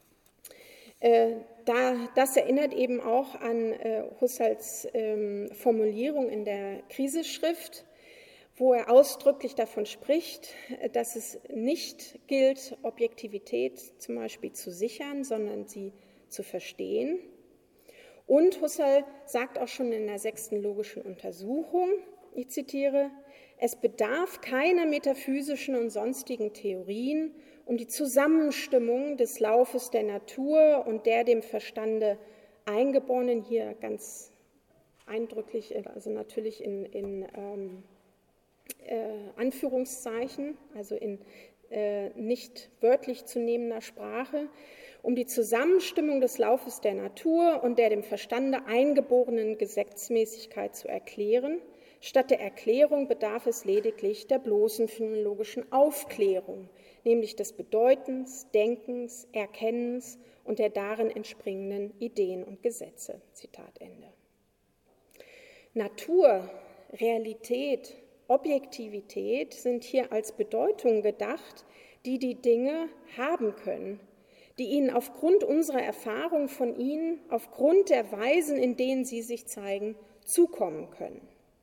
Äh, da, das erinnert eben auch an äh, Husserls ähm, Formulierung in der Kriseschrift, wo er ausdrücklich davon spricht, dass es nicht gilt, Objektivität zum Beispiel zu sichern, sondern sie zu verstehen. Und Husserl sagt auch schon in der sechsten logischen Untersuchung, ich zitiere, es bedarf keiner metaphysischen und sonstigen Theorien, um die Zusammenstimmung des Laufes der Natur und der dem Verstande eingeborenen, hier ganz eindrücklich, also natürlich in, in ähm, äh, Anführungszeichen, also in äh, nicht wörtlich zu nehmender Sprache, um die Zusammenstimmung des Laufes der Natur und der dem Verstande eingeborenen Gesetzmäßigkeit zu erklären. Statt der Erklärung bedarf es lediglich der bloßen phänomenologischen Aufklärung, nämlich des Bedeutens, Denkens, Erkennens und der darin entspringenden Ideen und Gesetze. Zitat Ende. Natur, Realität, Objektivität sind hier als Bedeutung gedacht, die die Dinge haben können, die ihnen aufgrund unserer Erfahrung von ihnen, aufgrund der Weisen, in denen sie sich zeigen, zukommen können.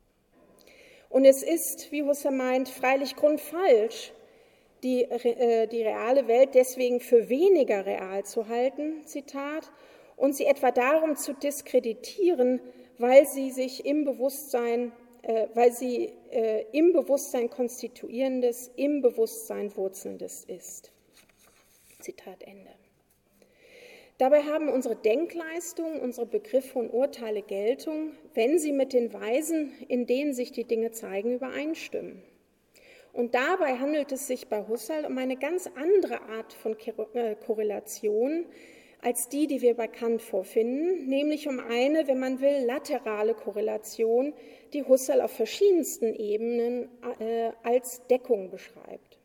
Und es ist, wie Husserl meint, freilich grundfalsch, die, äh, die reale Welt deswegen für weniger real zu halten, Zitat, und sie etwa darum zu diskreditieren, weil sie sich im Bewusstsein, äh, weil sie äh, im Bewusstsein konstituierendes, im Bewusstsein wurzelndes ist. Zitat Ende. Dabei haben unsere Denkleistungen, unsere Begriffe und Urteile Geltung, wenn sie mit den Weisen, in denen sich die Dinge zeigen, übereinstimmen. Und dabei handelt es sich bei Husserl um eine ganz andere Art von Korrelation als die, die wir bei Kant vorfinden, nämlich um eine, wenn man will, laterale Korrelation, die Husserl auf verschiedensten Ebenen äh, als Deckung beschreibt.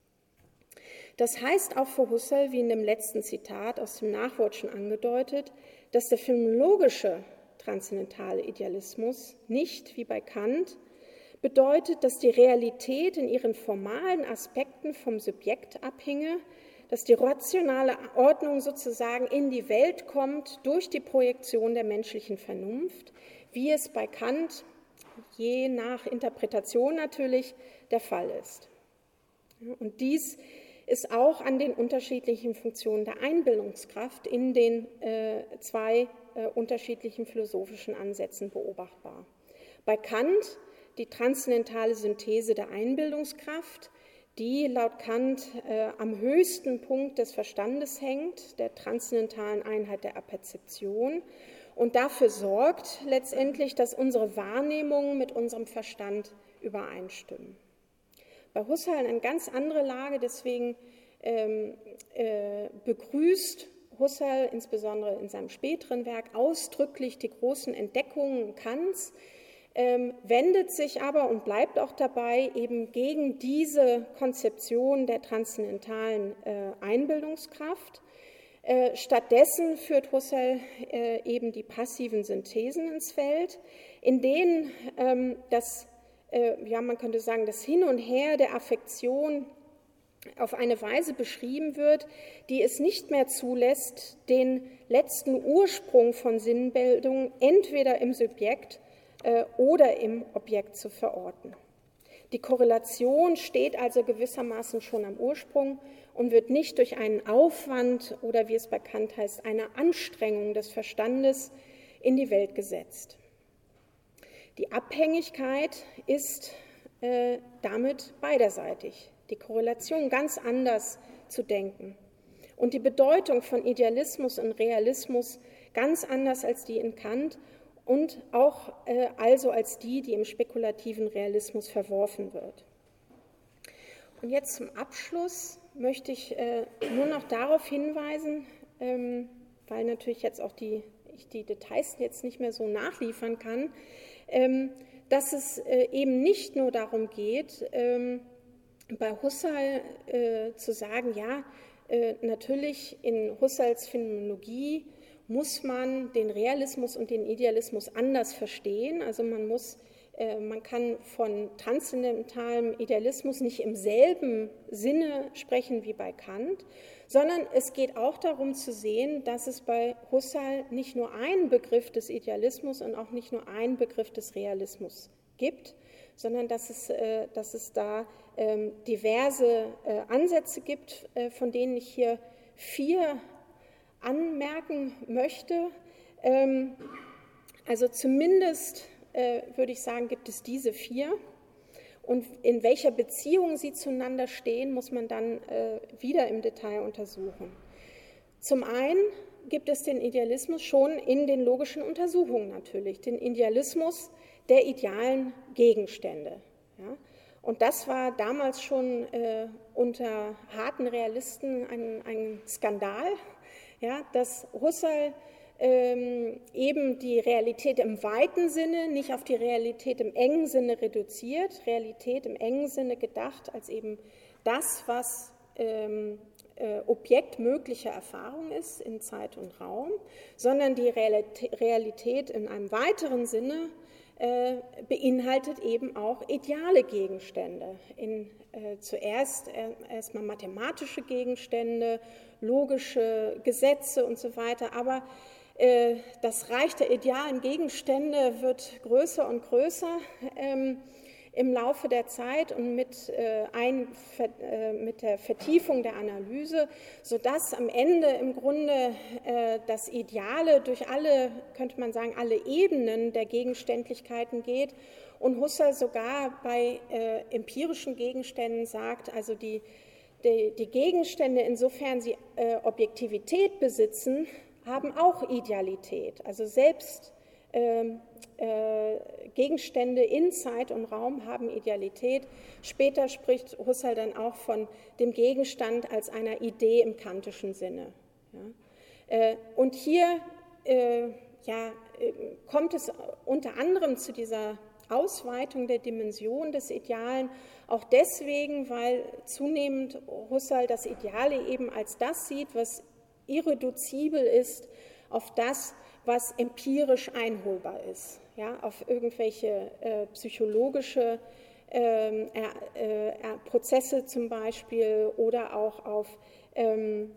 Das heißt auch für Husserl, wie in dem letzten Zitat aus dem Nachwort schon angedeutet, dass der phänomenologische transzendentale Idealismus nicht, wie bei Kant, bedeutet, dass die Realität in ihren formalen Aspekten vom Subjekt abhinge, dass die rationale Ordnung sozusagen in die Welt kommt durch die Projektion der menschlichen Vernunft, wie es bei Kant, je nach Interpretation natürlich, der Fall ist. Und dies ist auch an den unterschiedlichen Funktionen der Einbildungskraft in den äh, zwei äh, unterschiedlichen philosophischen Ansätzen beobachtbar. Bei Kant die transzendentale Synthese der Einbildungskraft, die laut Kant äh, am höchsten Punkt des Verstandes hängt, der transzendentalen Einheit der Aperzeption, und dafür sorgt letztendlich, dass unsere Wahrnehmungen mit unserem Verstand übereinstimmen. Bei Husserl eine ganz andere Lage, deswegen ähm, äh, begrüßt Husserl insbesondere in seinem späteren Werk ausdrücklich die großen Entdeckungen Kants, ähm, wendet sich aber und bleibt auch dabei eben gegen diese Konzeption der transzendentalen äh, Einbildungskraft. Äh, stattdessen führt Husserl äh, eben die passiven Synthesen ins Feld, in denen ähm, das, äh, ja, man könnte sagen, das Hin und Her der Affektion auf eine Weise beschrieben wird, die es nicht mehr zulässt, den letzten Ursprung von Sinnbildung entweder im Subjekt äh, oder im Objekt zu verorten. Die Korrelation steht also gewissermaßen schon am Ursprung und wird nicht durch einen Aufwand oder, wie es bei Kant heißt, eine Anstrengung des Verstandes in die Welt gesetzt. Die Abhängigkeit ist äh, damit beiderseitig. Die Korrelation ganz anders zu denken und die Bedeutung von Idealismus und Realismus ganz anders als die in Kant und auch äh, also als die, die im spekulativen Realismus verworfen wird. Und jetzt zum Abschluss möchte ich äh, nur noch darauf hinweisen, ähm, weil natürlich jetzt auch die, ich die Details jetzt nicht mehr so nachliefern kann, ähm, dass es äh, eben nicht nur darum geht, ähm, bei Husserl äh, zu sagen, ja, äh, natürlich in Husserls Phänomenologie muss man den Realismus und den Idealismus anders verstehen. Also man muss, äh, man kann von transzendentalem Idealismus nicht im selben Sinne sprechen wie bei Kant, sondern es geht auch darum zu sehen, dass es bei Husserl nicht nur einen Begriff des Idealismus und auch nicht nur einen Begriff des Realismus gibt, sondern dass es, äh, dass es da ähm, diverse äh, Ansätze gibt, äh, von denen ich hier vier anmerken möchte. Ähm, also zumindest äh, würde ich sagen, gibt es diese vier. Und in welcher Beziehung sie zueinander stehen, muss man dann äh, wieder im Detail untersuchen. Zum einen gibt es den Idealismus schon in den logischen Untersuchungen natürlich, den Idealismus der idealen Gegenstände. Ja. Und das war damals schon äh, unter harten Realisten ein, ein Skandal, ja, dass Husserl ähm, eben die Realität im weiten Sinne nicht auf die Realität im engen Sinne reduziert, Realität im engen Sinne gedacht als eben das, was ähm, äh, Objekt möglicher Erfahrung ist in Zeit und Raum, sondern die Realität in einem weiteren Sinne äh, beinhaltet eben auch ideale Gegenstände. In, äh, zuerst äh, erstmal mathematische Gegenstände, logische Gesetze und so weiter, aber äh, das Reich der idealen Gegenstände wird größer und größer ähm, im Laufe der Zeit und mit, äh, ein, äh, mit der Vertiefung der Analyse, sodass am Ende im Grunde äh, das Ideale durch alle, könnte man sagen, alle Ebenen der Gegenständlichkeiten geht und Husserl sogar bei äh, empirischen Gegenständen sagt, also die, die, die Gegenstände, insofern sie äh, Objektivität besitzen, haben auch Idealität, also selbst ähm, äh, Gegenstände in Zeit und Raum haben Idealität. Später spricht Husserl dann auch von dem Gegenstand als einer Idee im kantischen Sinne. Ja. Äh, und hier äh, ja, äh, kommt es unter anderem zu dieser Ausweitung der Dimension des Idealen, auch deswegen, weil zunehmend Husserl das Ideale eben als das sieht, was irreduzibel ist auf das, was empirisch einholbar ist, ja, auf irgendwelche äh, psychologische äh, äh, Prozesse zum Beispiel oder auch auf ähm,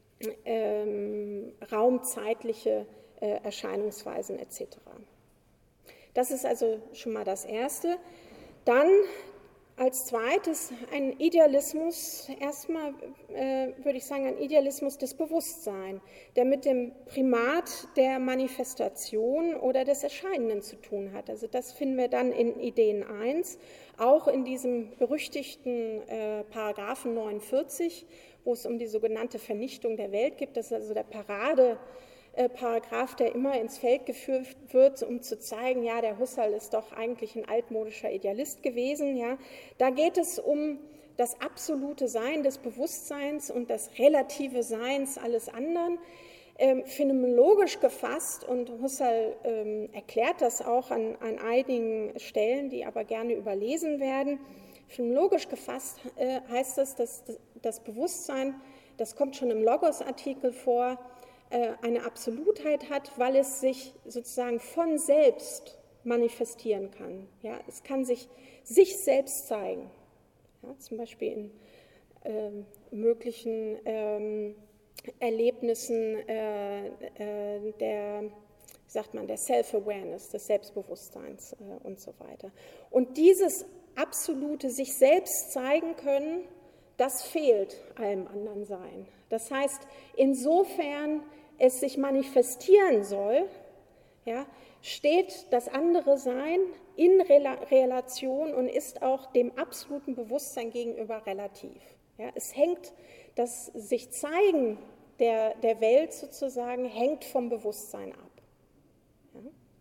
ähm, raumzeitliche äh, Erscheinungsweisen et cetera. Das ist also schon mal das Erste. Dann als zweites ein Idealismus, erstmal äh, würde ich sagen, ein Idealismus des Bewusstseins, der mit dem Primat der Manifestation oder des Erscheinenden zu tun hat. Also das finden wir dann in Ideen eins, auch in diesem berüchtigten äh, Paragraphen neunundvierzig, wo es um die sogenannte Vernichtung der Welt geht. Das ist also der Parade Paragraph, der immer ins Feld geführt wird, um zu zeigen, ja, der Husserl ist doch eigentlich ein altmodischer Idealist gewesen. Ja. Da geht es um das absolute Sein des Bewusstseins und das relative Seins alles anderen. Ähm, phänomenologisch gefasst, und Husserl ähm, erklärt das auch an, an einigen Stellen, die aber gerne überlesen werden, phänomenologisch gefasst äh, heißt das, dass das Bewusstsein, das kommt schon im Logos-Artikel vor, äh, eine Absolutheit hat, weil es sich sozusagen von selbst manifestieren kann. Ja, es kann sich, sich selbst zeigen, ja, zum Beispiel in äh, möglichen ähm, Erlebnissen äh, äh, der, wie sagt man, der Self-Awareness, des Selbstbewusstseins äh, und so weiter. Und dieses absolute sich selbst zeigen können, das fehlt allem anderen Sein. Das heißt, insofern es sich manifestieren soll, ja, steht das andere Sein in Relation und ist auch dem absoluten Bewusstsein gegenüber relativ. Ja, es hängt, das sich zeigen der, der Welt sozusagen, hängt vom Bewusstsein ab. Ja.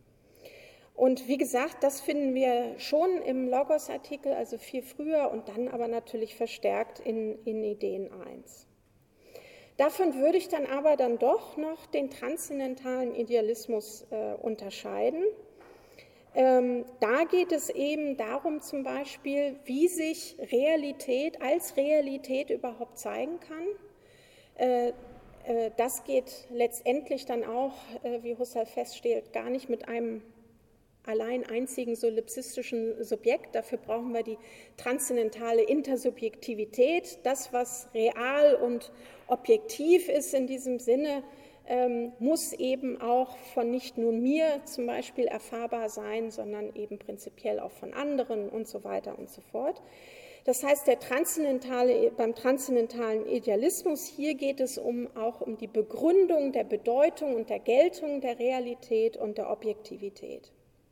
Und wie gesagt, das finden wir schon im Logos-Artikel, also viel früher und dann aber natürlich verstärkt in, in Ideen eins. Davon würde ich dann aber dann doch noch den transzendentalen Idealismus äh, unterscheiden. Ähm, da geht es eben darum zum Beispiel, wie sich Realität als Realität überhaupt zeigen kann. Äh, äh, das geht letztendlich dann auch, äh, wie Husserl feststellt, gar nicht mit einem allein einzigen solipsistischen Subjekt. Dafür brauchen wir die transzendentale Intersubjektivität. Das, was real und objektiv ist in diesem Sinne, ähm, muss eben auch von nicht nur mir zum Beispiel erfahrbar sein, sondern eben prinzipiell auch von anderen und so weiter und so fort. Das heißt, der transzendentale, beim transzendentalen Idealismus, hier geht es um, auch um die Begründung der Bedeutung und der Geltung der Realität und der Objektivität.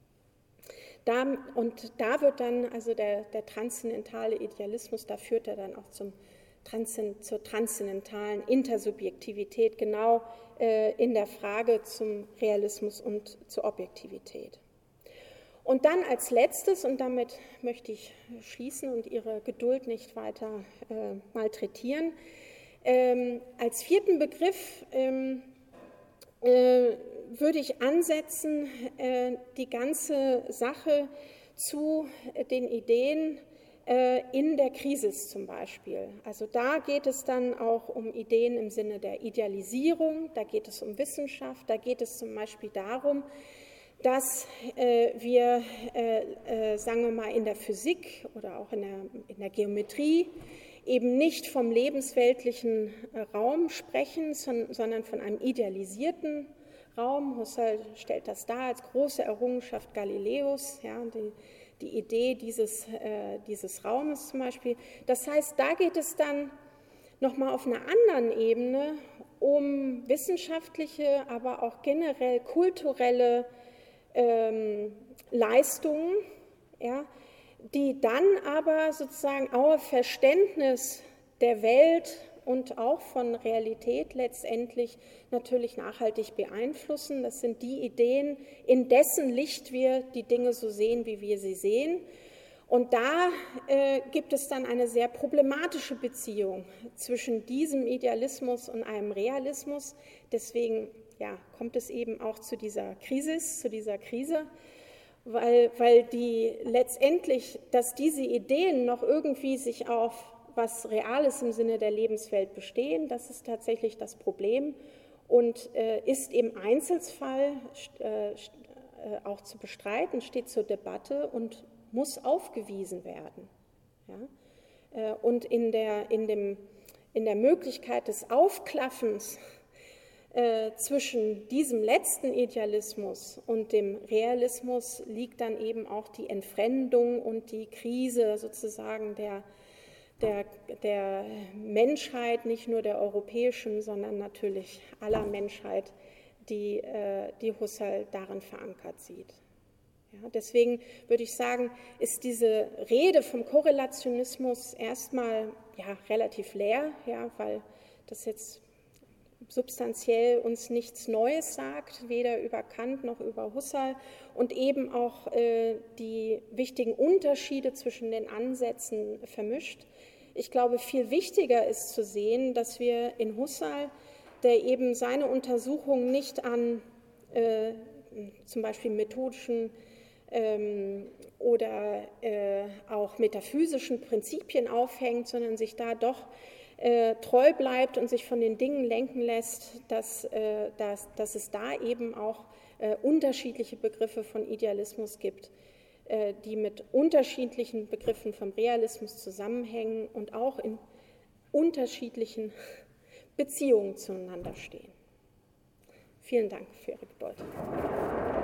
Da, und da wird dann, also der, der transzendentale Idealismus, da führt er dann auch zum Transzend, zur transzendentalen Intersubjektivität, genau äh, in der Frage zum Realismus und zur Objektivität. Und dann als letztes, und damit möchte ich schließen und Ihre Geduld nicht weiter äh, malträtieren, ähm, als vierten Begriff ähm, äh, würde ich ansetzen, äh, die ganze Sache zu äh, den Ideen äh, in der Krisis zum Beispiel. Also da geht es dann auch um Ideen im Sinne der Idealisierung, da geht es um Wissenschaft, da geht es zum Beispiel darum, dass äh, wir, äh, äh, sagen wir mal, in der Physik oder auch in der, in der Geometrie eben nicht vom lebensweltlichen äh, Raum sprechen, son, sondern von einem idealisierten Raum. Husserl stellt das dar als große Errungenschaft Galileos, ja, die, die Idee dieses, äh, dieses Raumes zum Beispiel. Das heißt, da geht es dann nochmal auf einer anderen Ebene um wissenschaftliche, aber auch generell kulturelle ähm, Leistungen, ja, die dann aber sozusagen auch Verständnis der Welt und auch von Realität letztendlich natürlich nachhaltig beeinflussen. Das sind die Ideen, in dessen Licht wir die Dinge so sehen, wie wir sie sehen. Und da äh, gibt es dann eine sehr problematische Beziehung zwischen diesem Idealismus und einem Realismus. Deswegen ja, kommt es eben auch zu dieser Krise, zu dieser Krise, weil, weil die letztendlich, dass diese Ideen noch irgendwie sich auf was Reales im Sinne der Lebenswelt bestehen, das ist tatsächlich das Problem und äh, ist im Einzelfall äh, auch zu bestreiten, steht zur Debatte und muss aufgewiesen werden. Ja? Äh, und in der, in, dem, in der Möglichkeit des Aufklaffens äh, zwischen diesem letzten Idealismus und dem Realismus liegt dann eben auch die Entfremdung und die Krise sozusagen der Der, der Menschheit, nicht nur der europäischen, sondern natürlich aller Menschheit, die, die Husserl darin verankert sieht. Ja, deswegen würde ich sagen, ist diese Rede vom Korrelationismus erstmal ja, relativ leer, ja, weil das jetzt substanziell uns nichts Neues sagt, weder über Kant noch über Husserl und eben auch äh, die wichtigen Unterschiede zwischen den Ansätzen vermischt. Ich glaube, viel wichtiger ist zu sehen, dass wir in Husserl der eben seine Untersuchungen nicht an äh, zum Beispiel methodischen ähm, oder äh, auch metaphysischen Prinzipien aufhängt, sondern sich da doch äh, treu bleibt und sich von den Dingen lenken lässt, dass, äh, dass, dass es da eben auch äh, unterschiedliche Begriffe von Idealismus gibt, äh, die mit unterschiedlichen Begriffen vom Realismus zusammenhängen und auch in unterschiedlichen Beziehungen zueinander stehen. Vielen Dank für Ihre Geduld.